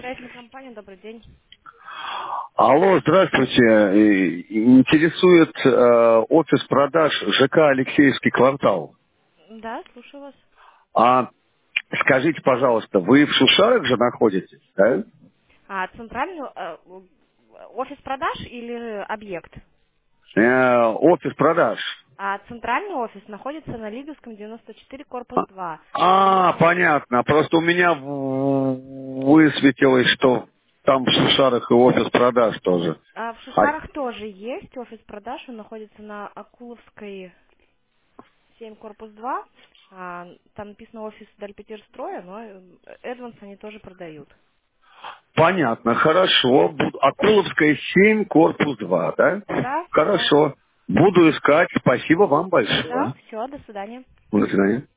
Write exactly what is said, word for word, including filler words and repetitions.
Строительная компания, добрый день. Алло, здравствуйте. Э, Интересует э, офис продаж ЖК «Алексеевский квартал». Да, слушаю вас. А скажите, пожалуйста, вы в Шушарах же находитесь, да? А центральный э, офис продаж или объект? Э, офис продаж. А центральный офис находится на Лиговском девяносто четыре, корпус А, два. а, понятно. Просто у меня в- высветилось, что там в Шушарах и офис продаж тоже. А в А, Шушарах тоже есть офис продаж, он находится на Акуловской семь, корпус два. А, там написано офис Дальпетерстроя, но э, Эдванс они тоже продают. понятно, хорошо. Бу- Акуловская семь, корпус два, да? Да, все. Хорошо. Буду искать. Спасибо вам Да, большое. все, до свидания. До свидания.